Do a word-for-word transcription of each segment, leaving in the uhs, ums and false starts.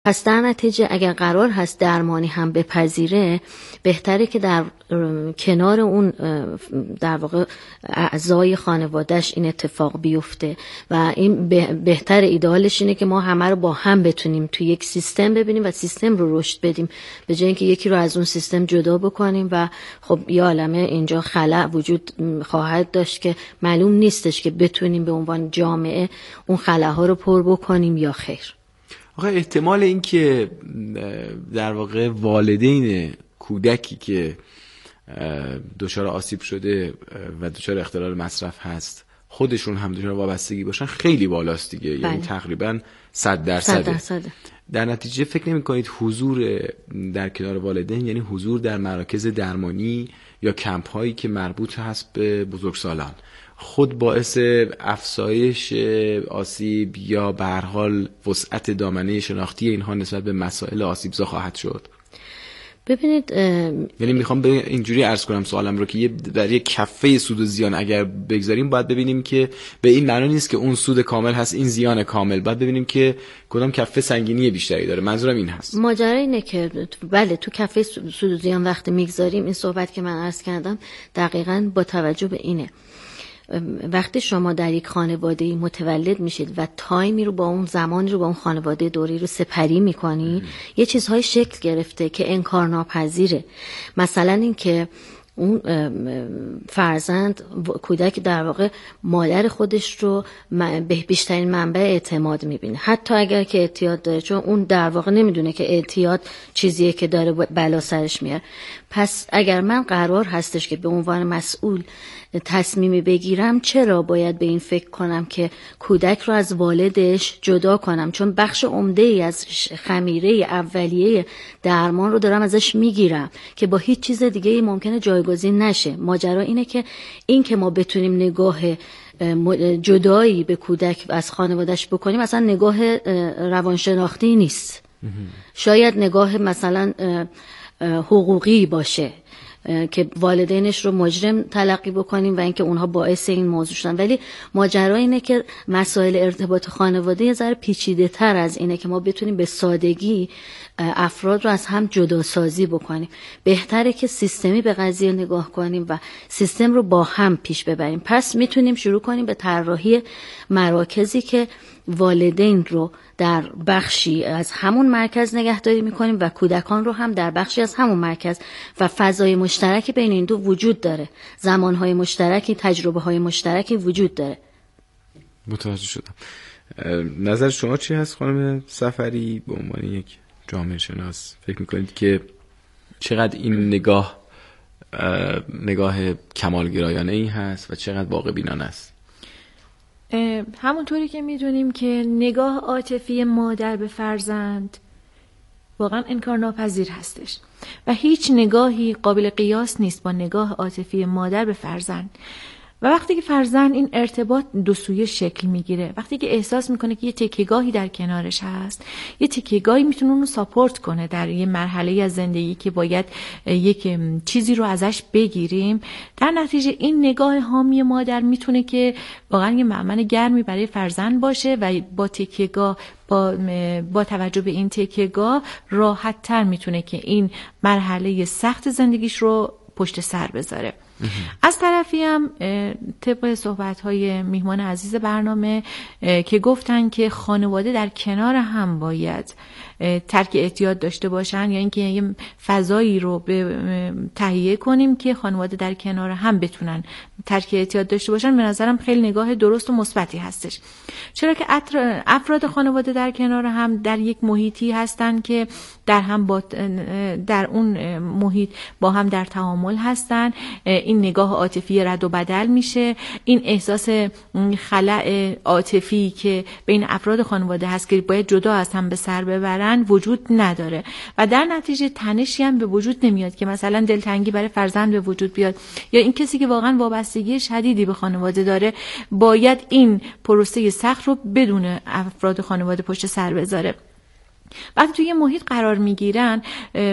پس در نتیجه اگر قرار هست درمانی هم بپذیره، بهتره که در کنار اون در واقع اعضای خانوادهش این اتفاق بیفته و این بهتر، ایدئالش اینه که ما همه رو با هم بتونیم توی یک سیستم ببینیم و سیستم رو رشد بدیم، به جای اینکه یکی رو از اون سیستم جدا بکنیم و خب یه عالمه اینجا خلأ وجود خواهد داشت که معلوم نیستش که بتونیم به عنوان جامعه اون خلأها رو پر بکنیم یا خیر. آخه احتمال این که در واقع والدین کودکی که دچار آسیب شده و دچار اختلال مصرف هست خودشون هم دچار وابستگی باشن خیلی بالاست دیگه. بله. یعنی تقریبا صد درصد. در نتیجه فکر نمی کنید حضور در کنار والدین یعنی حضور در مراکز درمانی یا کمپ هایی که مربوط هست به بزرگسالان خود باعث افزایش آسیب یا به هر حال وسعت دامنه شناختی اینها نسبت به مسائل آسیبزا خواهد شد؟ ببینید یعنی میخوام به اینجوری عرض کنم سوالم رو که در یک کفه سود و زیان اگر بگذاریم باید ببینیم که به این معنی نیست که اون سود کامل هست این زیان کامل، باید ببینیم که کدام کفه سنگینی بیشتری داره. منظورم این هست. ماجرا اینه که بله تو کفه سود و زیان وقتی میگذاریم، این صحبت که من عرض کردم دقیقاً با توجه به اینه، وقتی شما در یک خانواده متولد میشید و تایمی رو با اون زمانی رو با اون خانواده دوری رو سپری میکنی، یه چیزهای شکل گرفته که انکار ناپذیره. مثلا این که اون فرزند کودک در واقع مادر خودش رو به بیشترین منبع اعتماد میبینه، حتی اگر که اعتیاد داره، چون اون در واقع نمیدونه که اعتیاد چیزیه که داره بلا سرش میاره. پس اگر من قرار هستش که به عنوان مسئول تصمیمی بگیرم، چرا باید به این فکر کنم که کودک رو از والدش جدا کنم؟ چون بخش عمده ای از خمیره اولیه درمان رو دارم ازش میگیرم که با هیچ چیز دیگه ای ممکنه جایگزین نشه. ماجرا اینه که این که ما بتونیم نگاه جدایی به کودک از خانوادهش بکنیم اصلا نگاه روانشناختی نیست، شاید نگاه مثلا حقوقی باشه که والدینش رو مجرم تلقی بکنیم و اینکه اونها باعث این موضوع شدن. ولی ماجرا اینه که مسائل ارتباط خانواده یه ذره پیچیده تر از اینه که ما بتونیم به سادگی افراد رو از هم جدا سازی بکنیم. بهتره که سیستمی به قضیه نگاه کنیم و سیستم رو با هم پیش ببریم. پس میتونیم شروع کنیم به طراحی مراکزی که والدین رو در بخشی از همون مرکز نگهداری میکنیم و کودکان رو هم در بخشی از همون مرکز، و فضای مشترکی بین این دو وجود داره، زمانهای مشترکی، تجربه های مشترکی وجود داره. متوجه شدم. نظر شما چی هست خانم صفری به عنوان یک جامعه شناس؟ فکر میکنید که چقدر این نگاه نگاه کمالگرایانه ای هست و چقدر واقع بینانه است؟ همونطوری که میدونیم که نگاه عاطفی مادر به فرزند واقعا انکار ناپذیر هستش و هیچ نگاهی قابل قیاس نیست با نگاه عاطفی مادر به فرزند. و وقتی که فرزند این ارتباط دو سویه شکل میگیره، وقتی که احساس میکنه که یه تکیه‌گاهی در کنارش هست، یه تکیه‌گاهی میتونه اونو ساپورت کنه در یه مرحله از زندگی که باید یک چیزی رو ازش بگیریم، در نتیجه این نگاه حامی مادر میتونه که واقعا یه مأمن گرمی برای فرزند باشه و با تکیه‌گاه با با توجه به این تکیه‌گاه راحت تر میتونه که این مرحله سخت زندگیش رو پشت سر بذاره. از طرفی هم طبق صحبت‌های میهمان عزیز برنامه که گفتن که خانواده در کنار هم باید ترک اعتیاد داشته باشن، یا اینکه یه فضایی رو به تهیه کنیم که خانواده در کنار هم بتونن ترک اعتیاد داشته باشن، به نظرم خیلی نگاه درست و مثبتی هستش. چرا که افراد خانواده در کنار هم در یک محیطی هستن که در هم با در اون محیط با هم در تعامل هستن، این نگاه عاطفی رد و بدل میشه، این احساس خلأ عاطفی که بین افراد خانواده هست که باید جدا از هم به سر ببرن وجود نداره و در نتیجه تنشی هم به وجود نمیاد که مثلا دلتنگی برای فرزند به وجود بیاد، یا این کسی که واقعا وابستگی شدیدی به خانواده داره باید این پروسه سخت رو بدون افراد خانواده پشت سر بذاره. وقتی توی یه محیط قرار میگیرن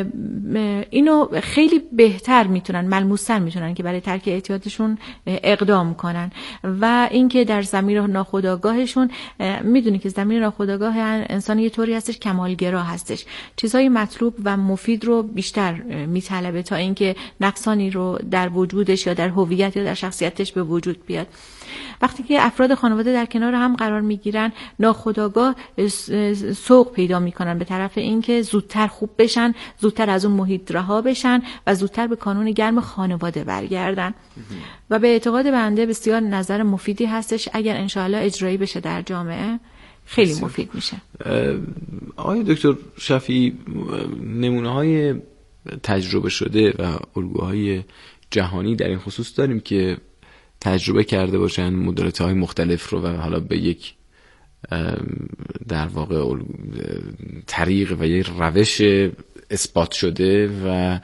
اینو خیلی بهتر میتونن، ملموس‌تر میتونن که برای ترک اعتیادشون اقدام کنن. و اینکه در ضمیر ناخودآگاهشون میدونی که ضمیر ناخودآگاه انسان یه طوری هستش کمالگرا هستش، چیزای مطلوب و مفید رو بیشتر میطلبه تا اینکه نقصانی رو در وجودش یا در هویت یا در شخصیتش به وجود بیاد. وقتی که افراد خانواده در کنار هم قرار میگیرن، ناخودآگاه سوق پیدا میکنن به طرف اینکه زودتر خوب بشن، زودتر از اون محیط رها بشن و زودتر به کانون گرم خانواده برگردن. و به اعتقاد بنده بسیار نظر مفیدی هستش، اگر انشاءالله اجرایی بشه در جامعه خیلی بسیار مفید میشه. آقای دکتر شفیعی، نمونه های تجربه شده و الگوهای جهانی در این خصوص داریم که تجربه کرده باشن مدرسه های مختلف رو و حالا به یک در واقع طریق و یک روش اثبات شده و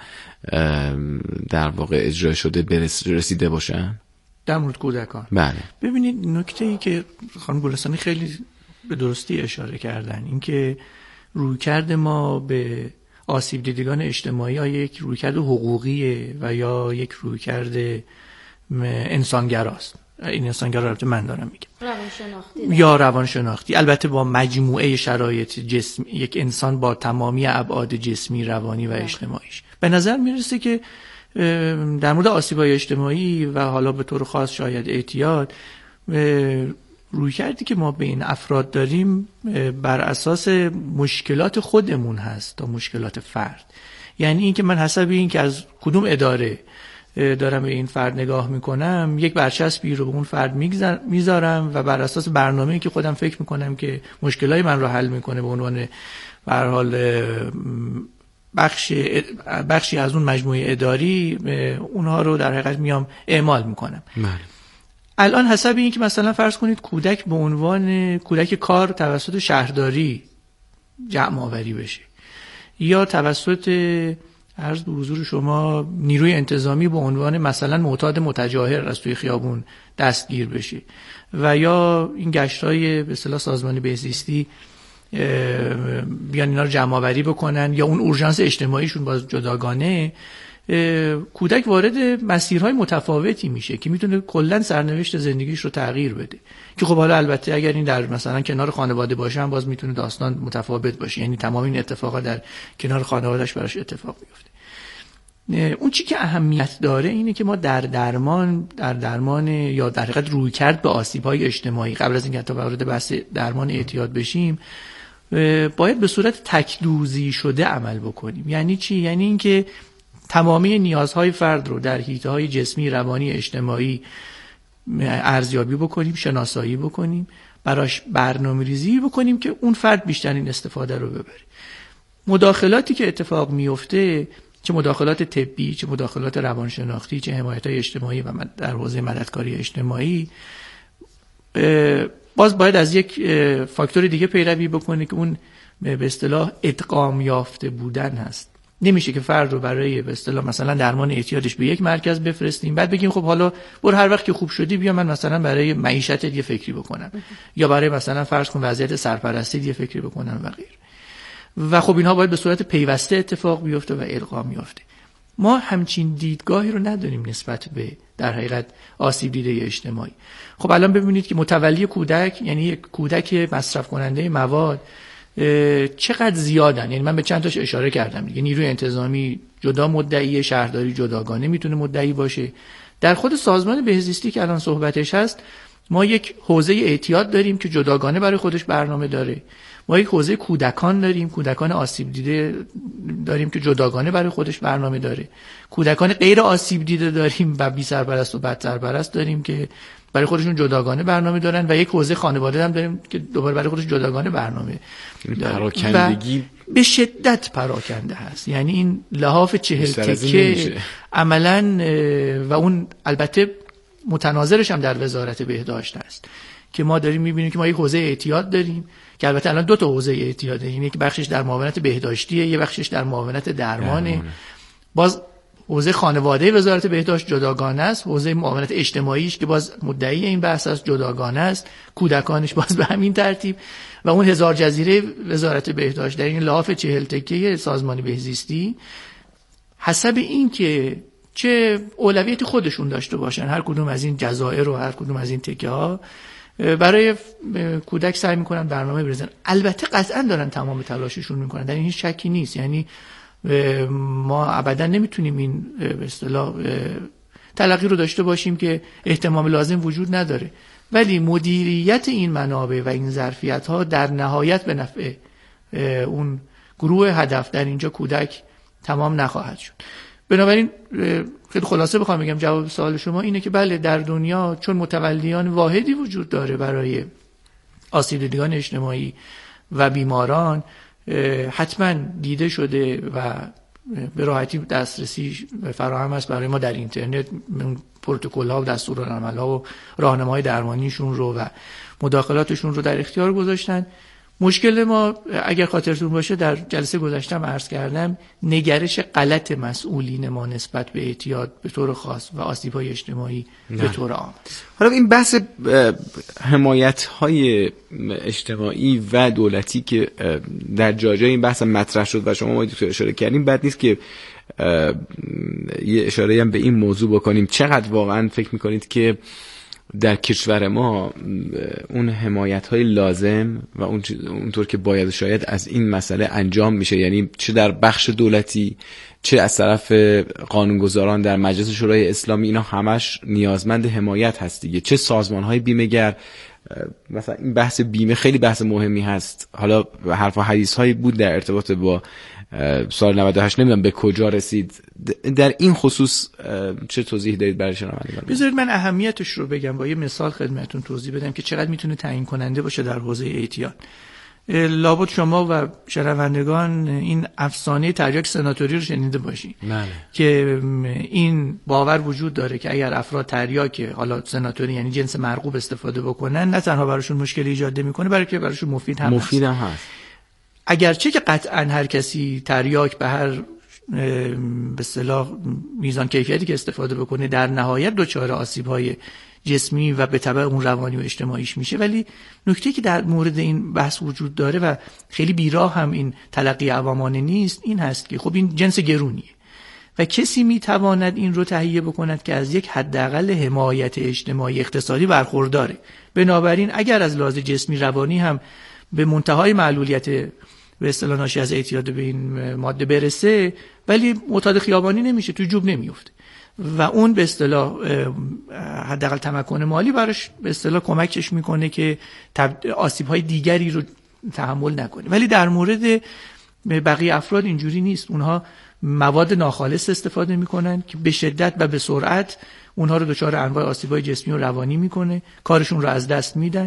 در واقع اجرا شده رسیده باشن در مورد کودکان؟ بله. ببینید نکته ای که خانم گلستانی خیلی به درستی اشاره کردن، این که رویکرد ما به آسیب دیدگان اجتماعی یا یک رویکرد حقوقیه و یا یک رویکرد انسانگراست. این انسانگرا البته من دارم میگم روانشناختی یا روانشناختی، البته با مجموعه شرایط جسم یک انسان با تمامی ابعاد جسمی، روانی و اجتماعیش. به نظر میرسه که در مورد آسیب‌های اجتماعی و حالا به طور خاص شاید اعتیاد، رویکردی که ما به این افراد داریم بر اساس مشکلات خودمون هست تا مشکلات فرد. یعنی این که من حسب این که از کدوم اداره دارم به این فرد نگاه میکنم، یک برچسبی رو به اون فرد میذارم و بر اساس برنامه‌ای که خودم فکر میکنم که مشکلای من رو حل میکنه به عنوان به هر حال بخش بخشی از اون مجموعه اداری، اونها رو در حقیقت میام اعمال میکنم. بله. الان حسب این که مثلا فرض کنید کودک به عنوان کودک کار توسط شهرداری جمع آوری بشه یا توسط عرض به حضور شما نیروی انتظامی به عنوان مثلا معتاد متجاهر از توی خیابون دستگیر بشه و یا این گشتای به اصطلاح سازمان بهزیستی بیان اینا رو جمع آوری بکنن یا اون اورژانس اجتماعیشون باز جداگانه، کودک وارد مسیرهای متفاوتی میشه که میتونه کلا سرنوشت زندگیش رو تغییر بده. که خب حالا البته اگر این در مثلا کنار خانواده باشه هم باز میتونه داستان متفاوت باشه، یعنی تمام این اتفاقات در کنار خانوادهش براش اتفاق میفته. اون چی که اهمیت داره اینه که ما در درمان در درمان یا در حقیقت رویکرد به آسیب‌های اجتماعی قبل از اینکه حتی وارد بحث درمان اعتیاد بشیم باید به صورت تک‌دوزی شده عمل بکنیم. یعنی چی؟ یعنی اینکه تمامی نیازهای فرد رو در حیطه‌های جسمی، روانی، اجتماعی ارزیابی بکنیم، شناسایی بکنیم، براش برنامه‌ریزی بکنیم که اون فرد بیشترین استفاده رو ببره. مداخلاتی که اتفاق میفته، چه مداخلات طبی، چه مداخلات روانشناختی، چه حمایت‌های اجتماعی و در حوزه مددکاری اجتماعی، باز باید از یک فاکتور دیگه پیروی بکنه که اون به اصطلاح ادغام یافته بودن هست. نمیشه که فرد رو برای به اصطلاح مثلا درمان اعتیادش به یک مرکز بفرستیم بعد بگیم خب حالا برو هر وقت که خوب شدی بیا من مثلا برای معیشت یه فکری بکنم یا برای مثلا فرض کن وضعیت سرپرستی یه فکری بکنم و غیره. و خب اینها باید به صورت پیوسته اتفاق بیفته و القا میفته. ما همچین دیدگاهی رو نداریم نسبت به در حقیقت آسیب دیده اجتماعی. خب الان ببینید که متولی کودک، یعنی یک کودک مصرف کننده مواد چقدر زیادن. یعنی من به چند تاش اشاره کردم دیگه. نیروی انتظامی جدا مدعی، شهرداری جداگانه میتونه مدعی باشه. در خود سازمان بهزیستی که الان صحبتش هست ما یک حوزه اعتیاد داریم که جداگانه برای خودش برنامه داره. ما یک حوزه کودکان داریم، کودکان آسیب دیده داریم که جداگانه برای خودش برنامه داره. کودکان غیر آسیب دیده داریم و بی سرپرست و بد سرپرست داریم که برای خودشون جداگانه برنامه دارن و یک حوزه خانواده هم داریم که دوباره برای خودش جداگانه برنامه داره. پراکندگی به شدت پراکنده هست. یعنی این لحاف چهل تکه عملاً و اون البته متناظرش هم در وزارت بهداشت است که ما داریم میبینیم که ما یک حوزه اعتیاد داریم که البته الان دو تا حوزه اعتیاده، یعنی یک بخشش در معاونت بهداشتیه، یه بخشش در معاونت درمانه. درمانه. باز حوزه خانواده وزارت بهداشت جداگانه است، حوزه معاونت اجتماعیش که باز مدعی این بحث است جداگانه است، کودکانش باز به همین ترتیب، و اون هزار جزیره وزارت بهداشت در این لحاف چهل تکه سازمان بهزیستی حسب این که چه اولویتی خودشون داشته باشن، هر کدوم از این جزایر و هر کدوم از این تکه ها برای کودک سعی میکنن برنامه بریزن. البته قطعا دارن تمام تلاششون میکنن، در این هیچ شکی نیست. یعنی ما ابدا نمیتونیم این به اصطلاح تلقی رو داشته باشیم که اهتمام لازم وجود نداره، ولی مدیریت این منابع و این ظرفیت ها در نهایت به نفع اون گروه هدف، در اینجا کودک، تمام نخواهد شد. بنابراین خیلی خلاصه بخوام بگم جواب سوال شما اینه که بله، در دنیا چون متولیان واحدی وجود داره برای آسیب دیدگان اجتماعی و بیماران، حتما دیده شده و به راحتی دسترسی فراهم است برای ما در اینترنت. پروتکل ها و دستورالعمل ها و راهنمای درمانیشون رو و مداخلاتشون رو در اختیار گذاشتن. مشکل ما اگر خاطرتون باشه در جلسه گذشتم عرض کردم، نگرش غلط مسئولین ما نسبت به اعتیاد به طور خاص و آسیب‌های اجتماعی نه. به طور عام. حالا این بحث حمایت‌های اجتماعی و دولتی که در جای جای این بحث مطرح شد و شما ما دکتر اشاره کردیم، بد نیست که یه اشاره هم به این موضوع بکنیم. چقدر واقعا فکر می‌کنید که در کشور ما اون حمایت‌های لازم و اون اونطور که باید شاید از این مسئله انجام میشه، یعنی چه در بخش دولتی چه از طرف قانونگذاران در مجلس شورای اسلامی، اینا همش نیازمند حمایت هست دیگه، چه سازمان‌های بیمه‌گر. مثلا این بحث بیمه خیلی بحث مهمی هست. حالا حرف و حدیث‌هایی بود در ارتباط با سال نود و هشت، نمیدونم به کجا رسید. در این خصوص چه توضیح دارید برای شنوندگان؟ بذارید من اهمیتش رو بگم، با یه مثال خدمتتون توضیح بدم که چقدر میتونه تعیین کننده باشه در حوزه اعتیاد. لابد شما و شنوندگان این افسانه تریاک سناتوری رو شنیده باشین که این باور وجود داره که اگر افراد تریاک حالا سناتوری یعنی جنس مرغوب استفاده بکنن، نه تنها براشون مشکلی ایجاد نمیکنه بلکه براشون مفید هم مفید هم هست. هست. اگرچه که قطعا هر کسی تریاک به هر به اصطلاح میزان کیفیتی که استفاده بکنه در نهایت دچار آسیب‌های جسمی و به تبع اون روانی و اجتماعیش میشه، ولی نکته که در مورد این بحث وجود داره و خیلی بیراه هم این تلقی عوامانه نیست این هست که خب این جنس گرونیه و کسی میتواند این رو تهیه بکند که از یک حداقل حمایت اجتماعی اقتصادی برخورداره. بنابراین اگر از لحاظ جسمی روانی هم به منتهای معلولیت به اصطلاح ناشی از اعتیاد به این ماده برسه، ولی معتاد خیابانی نمیشه، تو جوب نمیفته و اون به اصطلاح حداقل تمکن مالی براش به اصطلاح کمکش میکنه که آسیب‌های دیگری رو تحمل نکنه. ولی در مورد بقیه افراد اینجوری نیست. اونها مواد ناخالص استفاده میکنن که به شدت و به سرعت اونها رو دچار انواع آسیب‌های جسمی و روانی میکنه، کارشون رو از دست میدن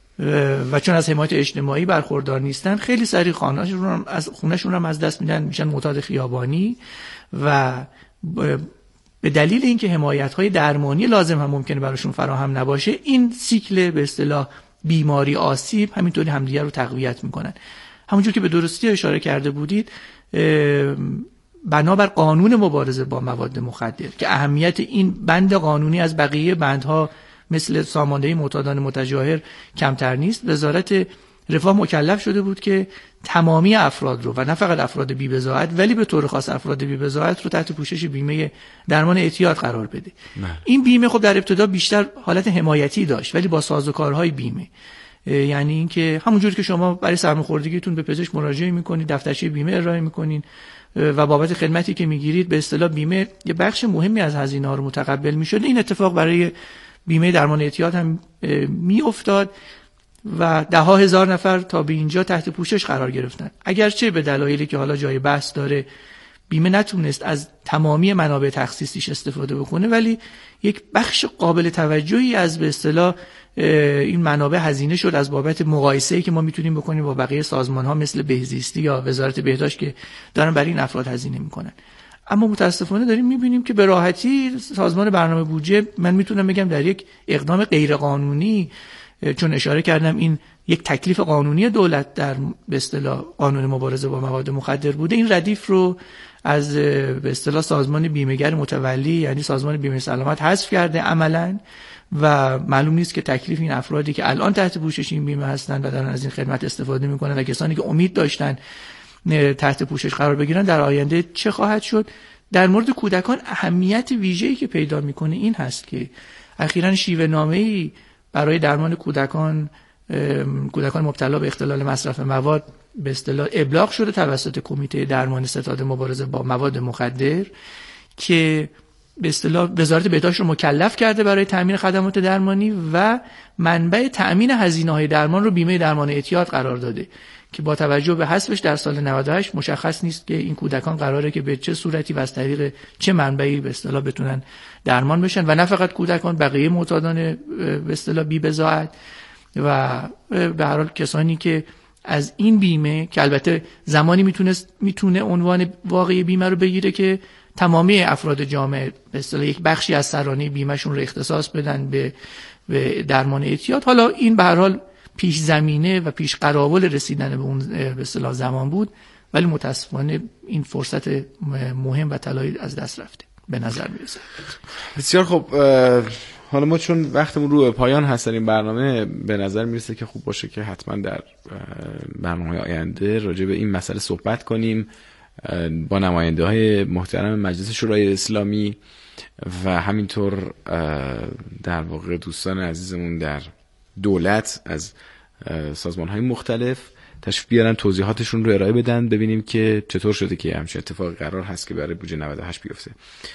و چون از حمایت اجتماعی برخوردار نیستن خیلی سریع خانه‌شون رو از خونه‌شون رو از دست میدن، میشن معتاد خیابانی و به دلیل اینکه حمایت‌های درمانی لازم هم ممکنه براشون فراهم نباشه، این سیکل به اصطلاح بیماری آسیب همینطوری همدیگه رو تقویت میکنن. همونجور که به درستی اشاره کرده بودید، بنابر قانون مبارزه با مواد مخدر که اهمیت این بند قانونی از بقیه بندها مثل ساماندهی معتادان متجاهر کمتر نیست، وزارت رفاه مکلف شده بود که تمامی افراد رو و نه فقط افراد بی بضاعت ولی به طور خاص افراد بی بضاعت رو تحت پوشش بیمه درمان اعتیاد قرار بده. نه. این بیمه خب در ابتدا بیشتر حالت حمایتی داشت ولی با سازوکارهای بیمه، یعنی اینکه همونجوری که شما برای سرماخوردگیتون به پزشک مراجعه میکنید، دفترچه بیمه ارائه میکنین و بابت خدمتی که میگیرید به اصطلاح بیمه یه بخش مهمی از هزینه ها رو متقبل میشد، این اتفاق برای بیمه درمان اعتیاد هم میافتاد و ده ها هزار نفر تا به اینجا تحت پوشش قرار گرفتن. اگرچه به دلایلی که حالا جای بحث داره بیمه نتونست از تمامی منابع تخصیصیش استفاده بکنه، ولی یک بخش قابل توجهی از به اصطلاح این منابع هزینه شد از بابت مقایسه‌ای که ما میتونیم بکنیم با بقیه سازمان‌ها مثل بهزیستی یا وزارت بهداشت که دارن برای این افراد هزینه میکنن. اما متاسفانه داریم میبینیم که به راحتی سازمان برنامه بودجه، من میتونم بگم در یک اقدام غیرقانونی، چون اشاره کردم این یک تکلیف قانونی دولت در به اصطلاح قانون مبارزه با مواد مخدر بوده، این ردیف رو از به اصطلاح سازمان بیمه‌گر متولی یعنی سازمان بیمه سلامت حذف کرده عملاً و معلوم نیست که تکلیف این افرادی که الان تحت پوشش این بیمه هستن و دارن از این خدمت استفاده میکنن و کسانی که امید داشتن تحت پوشش قرار بگیرن در آینده چه خواهد شد. در مورد کودکان اهمیت ویژه‌ای که پیدا میکنه این هست که اخیراً شیوه نامه‌ای برای درمان کودکان کودکان مبتلا به اختلال مصرف مواد به اصطلاح ابلاغ شده توسط کمیته درمان ستاد مبارزه با مواد مخدر که به اصطلاح وزارت بهداشت رو مکلف کرده برای تامین خدمات درمانی و منبع تامین هزینه‌های درمان رو بیمه درمان اعتیاد قرار داده که با توجه به حذفش در سال نود و هشت مشخص نیست که این کودکان قراره که به چه صورتی و از طریق چه منبعی به اصطلاح بتونن درمان بشن و نه فقط کودکان، بقیه معتادان به اصطلاح بی بضاعت و به هر حال کسانی که از این بیمه که البته زمانی میتونه میتونه عنوان واقعی بیمه رو بگیره که تمامی افراد جامعه به اصطلاح یک بخشی از سرانه بیمهشون رو اختصاص بدن به به درمان اعتیاد. حالا این به هر حال پیش زمینه و پیش قراول رسیدن به اون به اصطلاح زمان بود، ولی متاسفانه این فرصت مهم و طلایی از دست رفته به نظر میرسه. بسیار خب، حالا ما چون وقتمون رو به پایان هست در این برنامه، به نظر میرسه که خوب باشه که حتما در برنامه آینده راجع به این مسئله صحبت کنیم با نماینده های محترم مجلس شورای اسلامی و همینطور در واقع دوستان عزیزمون در دولت از سازمان های مختلف تشریف بیارن توضیحاتشون رو ارائه بدن، ببینیم که چطور شده که همچین اتفاقی قرار هست که برای بودجه نود و هشت بیفته.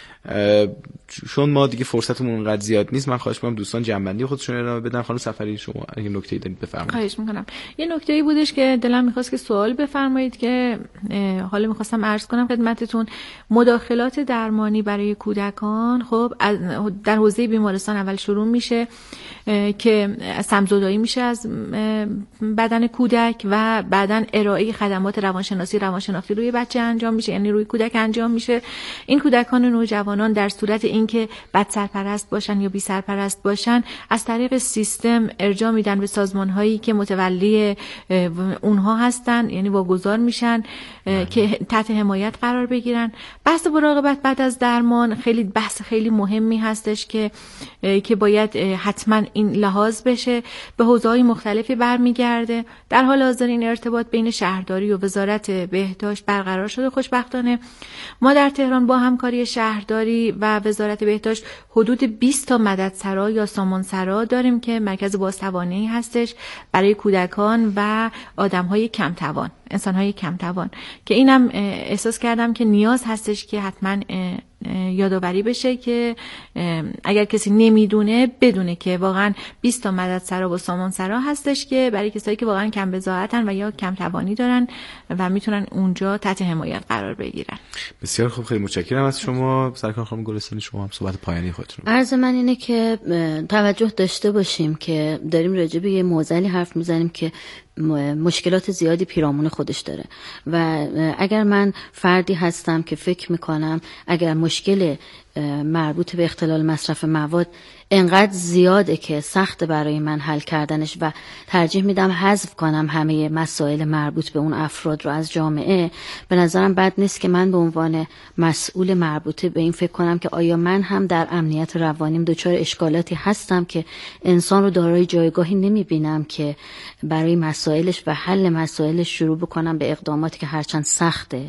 چون ما دیگه فرصتمون اونقدر زیاد نیست، من خواهش می‌کنم دوستان جنبندی خودشون ارائه بدن. خانم سفری شما اگه نکته‌ای دارید بفرمایید. خواهش می‌کنم. یه نکته‌ای بودش که دلم می‌خواست که سوال بفرمایید که حالا می‌خواستم عرض کنم خدمتتون. مداخلات درمانی برای کودکان خب در حوزه بیمارستان اول شروع میشه که سمزدایی میشه از بدن کودک و بعداً ارائه خدمات روانشناسی روانشناختی روی بچه انجام میشه، یعنی روی کودک انجام میشه. این کودکان و نوجوانان در صورت اینکه بد سرپرست باشن یا بی سرپرست باشن از طریق سیستم ارجاع میدن به سازمان‌هایی که متولی اونها هستن، یعنی واگذار میشن که تحت حمایت قرار بگیرن. بحث مراقبت بعد از درمان خیلی بحث خیلی مهمی هستش که که باید حتما این لحاظ بشه. به حوزه‌های مختلفی برمیگرده. در حال حاضر این ارتباط بین شهرداری و وزارت بهداشت برقرار شده. خوشبختانه ما در تهران با همکاری شهرداری و وزارت بهداشت حدود بیست تا مددسرا یا سامانسرا داریم که مرکز بازتوانایی هستش برای کودکان و آدم‌های کم توان، انسان‌های کم توان، که اینم احساس کردم که نیاز هستش که حتما یادآوری بشه که اگر کسی نمیدونه بدونه که واقعا بیست تا مددسرا و سامانسرا هستش که برای کسایی که واقعا کم بضاعتن و یا کم توانی دارن و میتونن اونجا تحت حمایت قرار بگیرن. بسیار خوب، خیلی متشکرم از شما سرکار خانم گلستانی. شما هم صحبت پایانی خودتون. عرض من اینه که توجه داشته باشیم که داریم راجع به یه موضوعی حرف میزنیم که مشکلات زیادی پیرامون خودش داره و اگر من فردی هستم که فکر میکنم اگر مشکل مربوط به اختلال مصرف مواد انقدر زیاده که سخت برای من حل کردنش و ترجیح میدم حذف کنم همه مسائل مربوط به اون افراد رو از جامعه، به نظرم بد نیست که من به عنوان مسئول مربوطه به این فکر کنم که آیا من هم در امنیت روانیم دچار اشکالاتی هستم که انسان رو دارای جایگاهی نمیبینم که برای مسائلش و حل مسائلش شروع بکنم به اقداماتی که هرچند سخته.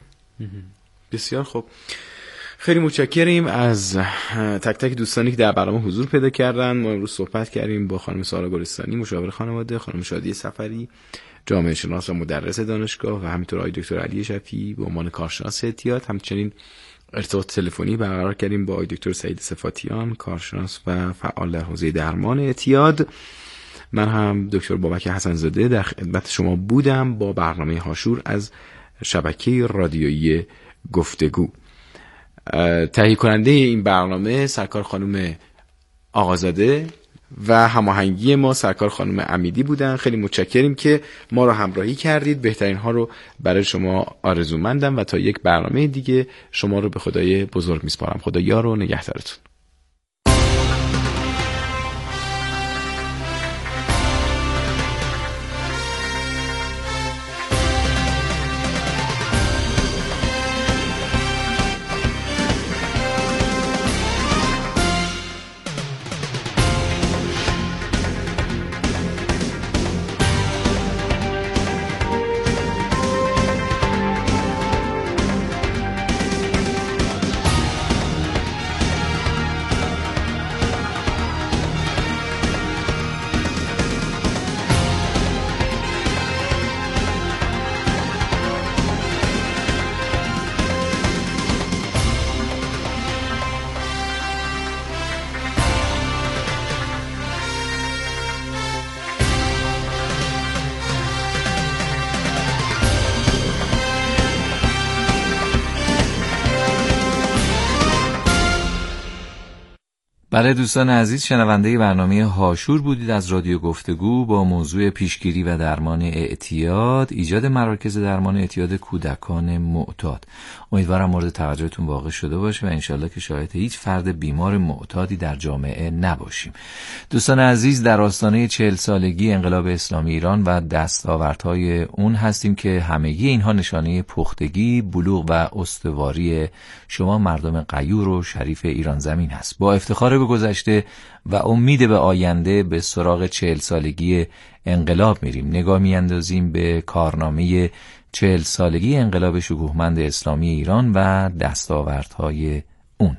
بسیار خوب، خیلی متشکریم از تک تک دوستانی که در برنامه حضور پیدا کردن. ما امروز صحبت کردیم با خانم سارا گلستانی، مشاور خانواده، خانم شادی سفری، جامعه شناس و مدرس دانشگاه، و همینطور آقای دکتر علی شفیعی به عنوان کارشناس اعتیاد. همچنین ارتباط تلفنی برقرار کردیم با آقای دکتر سعید صفاتیان، کارشناس و فعال در حوزه درمان اعتیاد. من هم دکتر بابک حسن‌زاده در خدمت شما بودم با برنامه هاشور از شبکه رادیویی گفتگو. تهیه کننده این برنامه سرکار خانم آقازاده و هماهنگی ما سرکار خانم امیدی بودن. خیلی متشکریم که ما رو همراهی کردید. بهترین ها رو برای شما آرزومندم و تا یک برنامه دیگه شما رو به خدای بزرگ میسپارم. خدا یار و نگهدارتون. بله دوستان عزیز، شنونده برنامه هاشور بودید از رادیو گفتگو با موضوع پیشگیری و درمان اعتیاد، ایجاد مراکز درمان اعتیاد کودکان معتاد. امیدوارم مورد توجهتون واقع شده باشه و انشالله که شاهد هیچ فرد بیمار معتادی در جامعه نباشیم. دوستان عزیز، در آستانه چهل سالگی انقلاب اسلامی ایران و دستاوردهای اون هستیم که همگی اینها نشانه پختگی، بلوغ و استواری شما مردم غیور و شریف ایران زمین هست. با افتخار به گذشته و امید به آینده به سراغ چهل سالگی انقلاب میریم. نگاه میاندازیم به کارنامه چهل سالگی انقلاب شکوهمند اسلامی ایران و دستاوردهای اون.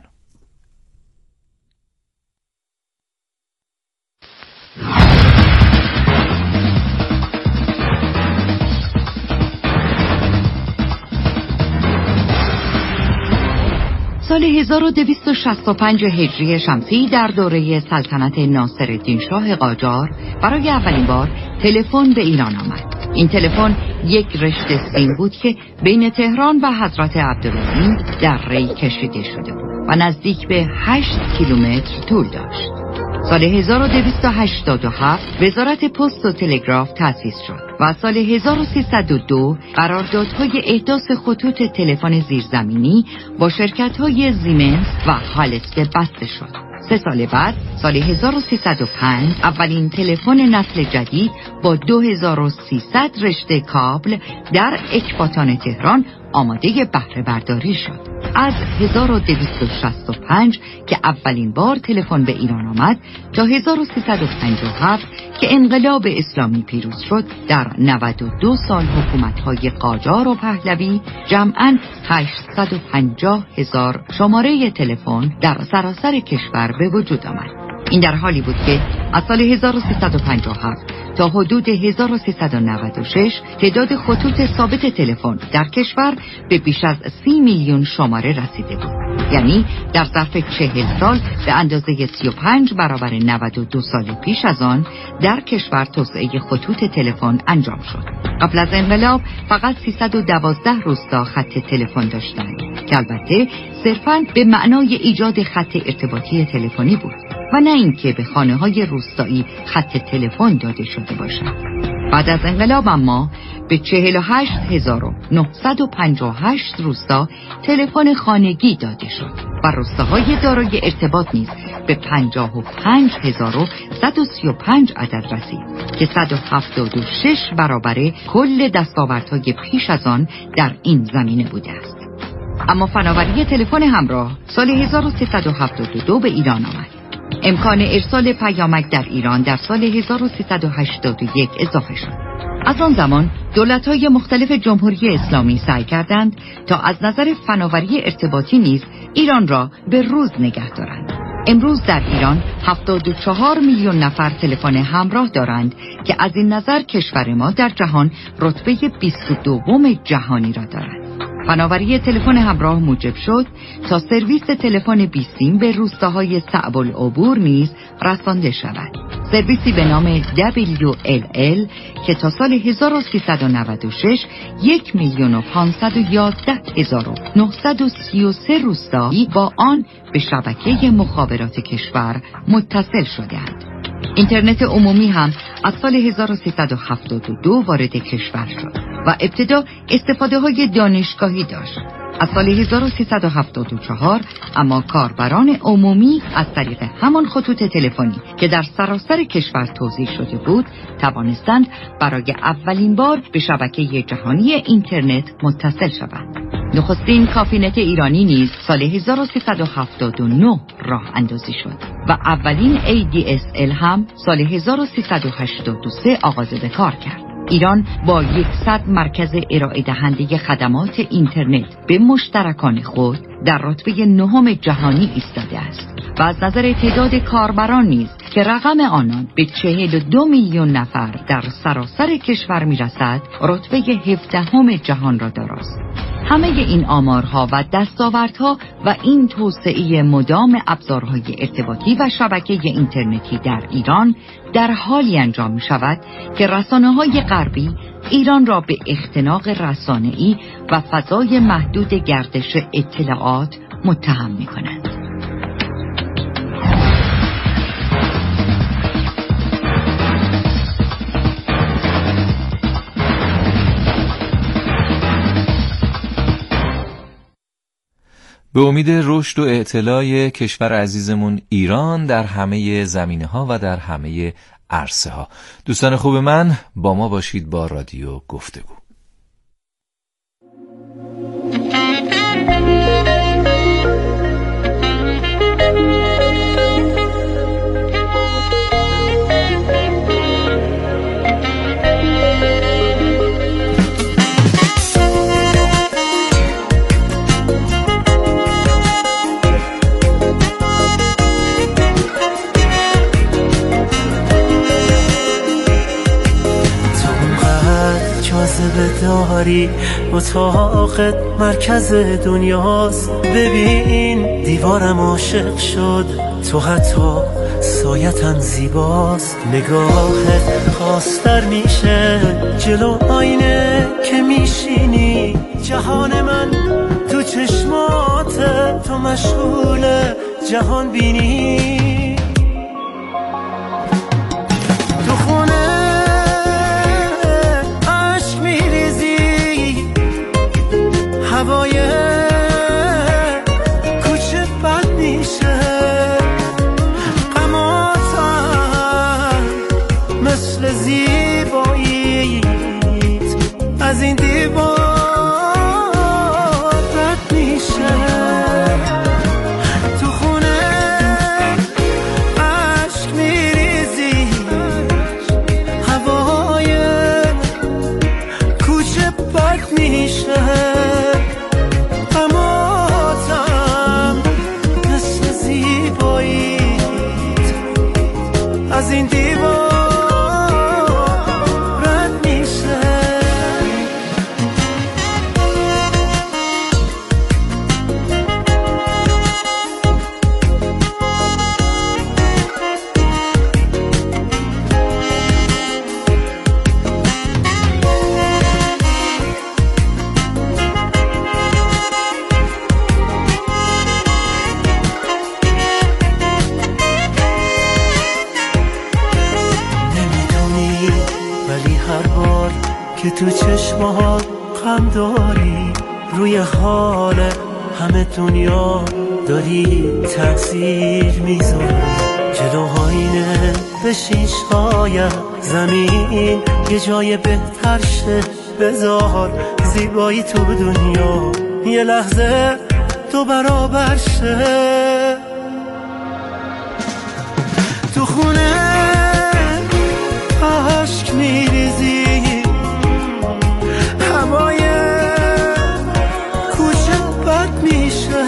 سال هزار و دویست و شصت و پنج هجری شمسی در دوره سلطنت ناصرالدین شاه قاجار برای اولین بار تلفن به ایران آمد. این تلفن یک رشته سیم بود که بین تهران و حضرت عبدالعظیم در ری کشیده شده بود و نزدیک به هشت کیلومتر طول داشت. سال هزار و دویست و هشتاد و هفت وزارت پست و تلگراف تأسیس شد و سال هزار و سیصد و دو قراردادهای احداث خطوط تلفن زیرزمینی با شرکت‌های زیمنس و هالسته بسته شد. سه سال بعد سال هزار و سیصد و پنج اولین تلفن نسل جدید با دو هزار و سیصد رشته کابل در اکباتان تهران آماده بهره برداری شد. از هزار و دویست و شصت و پنج که اولین بار تلفن به ایران آمد تا هزار و سیصد و پنجاه و هفت که انقلاب اسلامی پیروز شد، در نود و دو سال حکومت‌های قاجار و پهلوی جمعاً هشتصد و پنجاه هزار شماره تلفن در سراسر کشور به وجود آمد. این در حالی بود که از سال هزار و سیصد و پنجاه و هفت تا حدود هزار و سیصد و نود و شش تعداد خطوط ثابت تلفن در کشور به بیش از سی میلیون شماره رسیده بود. یعنی در ظرف چهل سال به اندازه سی و پنج برابر نود و دو سال پیش از آن در کشور توسعه خطوط تلفن انجام شد. قبل از انقلاب فقط سیصد و دوازده روستا خط تلفن داشتند که البته صرفاً به معنای ایجاد خط ارتباطی تلفنی بود و نه اینکه به خانه‌های روستایی خط تلفن داده شده باشد. بعد از انقلاب اما به چهل و هشت هزار و نهصد و پنجاه و هشت روستا تلفن خانگی داده شد و روستاهای دارای ارتباط نیز به پنجاه و پنج هزار و صد و سی و پنج عدد رسید که صد و هفتاد و شش برابر کل دستاوردهای پیش از آن در این زمینه بوده است. اما فناوری تلفن همراه سال هزار و سیصد و هفتاد و دو به ایران آمد. امکان ارسال پیامک در ایران در سال هزار و سیصد و هشتاد و یک اضافه شد. از آن زمان دولت‌های مختلف جمهوری اسلامی سعی کردند تا از نظر فناوری ارتباطی نیز ایران را به روز نگه دارند. امروز در ایران هفتاد و چهار میلیون نفر تلفن همراه دارند که از این نظر کشور ما در جهان رتبه بیست و دوم جهانی را دارد. فناوری تلفن همراه موجب شد تا سرویس تلفن بی سیم به روستاهای صعب العبور نیز رسانده شود. سرویسی به نام دبلیو ال ال که تا سال هزار و سیصد و نود و شش یک میلیون و پانصد و یازده هزار و نهصد و سی و سه روستایی با آن به شبکه مخابرات کشور متصل شدند. اینترنت عمومی هم از سال هزار و سیصد و هفتاد و دو وارد کشور شد و ابتدا استفاده های دانشگاهی داشت. از سال هزار و سیصد و هفتاد و چهار اما کاربران عمومی از طریق همان خطوط تلفنی که در سراسر کشور توزیع شده بود توانستند برای اولین بار به شبکه جهانی اینترنت متصل شوند. نخستین کافینت ایرانی نیز سال هزار و سیصد و هفتاد و نه راه اندازی شد و اولین ای دی اس ال هم سال هزار و سیصد و هشتاد و سه آغاز به کار کرد. ایران با صد مرکز ارائه دهنده خدمات اینترنت به مشترکان خود در رتبه نهم جهانی ایستاده است و از نظر تعداد کاربران نیز که رقم آنان به چهل و دو میلیون نفر در سراسر کشور میرسد رتبه هفدهم جهان را داراست. همه این آمارها و دستاوردها و این توسعه مدام ابزارهای ارتباطی و شبکه اینترنتی در ایران در حالی انجام می شود که رسانه‌های غربی ایران را به اختناق رسانه‌ای و فضای محدود گردش اطلاعات متهم می کنند. به امید رشد و اعتلاء کشور عزیزمون ایران در همه زمینه‌ها و در همه عرصه‌ها. دوستان خوب من، با ما باشید با رادیو گفتگو. داری اتاقت مرکز دنیاست، ببین دیوارم عاشق شد، تو حتی سایتم زیباست، نگاهت خواستر میشه جلو آینه که میشینی، جهان من تو چشمات، تو مشغول جهان بینی، تو خونه هوای کوچه بد میشه، غماتم مثل زیباییت از این دیوار رد میشه، تو خونه عشق میریزی، هوای کوچه بد میشه، از این دیوار رد میشه. که تو چشمات غم داری، روی حال همه دنیا داری تأثیر میذاری، جلو آینه بشین شاید زمین یه جای بهتر شه، بذار زیبایی تو دنیا یه لحظه تو برابر شه، تو خونه عشق میریزی، هوای کوچه بد میشه،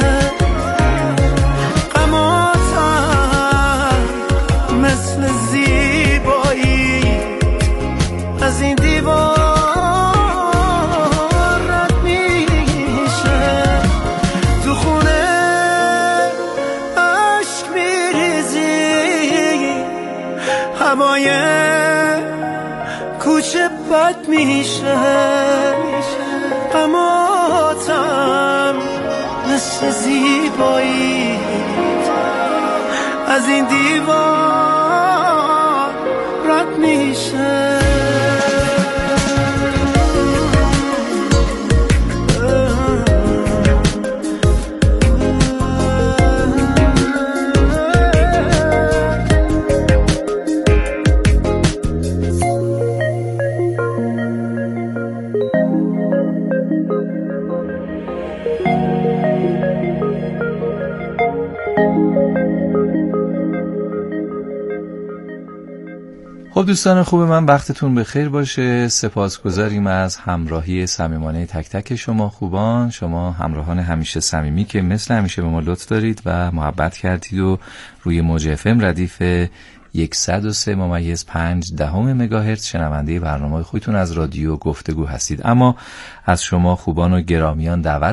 غماتم مثل زیبایی از این دیوار رد میشه، تو خونه عشق میریزی، هوای کوچه بد میشه، غماتم مثل زیبایی از این دیوار رد میشه. خب دوستان خوب من، وقتتون بخیر باشه. سپاسگزاریم از همراهی صمیمانه تک تک شما خوبان، شما همراهان همیشه صمیمی که مثل همیشه به ما لطف دارید و محبت کردید و روی موج اف ام ردیف صد و سه ممیز پنج دهم مگاهرتز شنونده برنامه خودتون از رادیو گفتگو هستید. اما از شما خوبان و گرامیان دعوت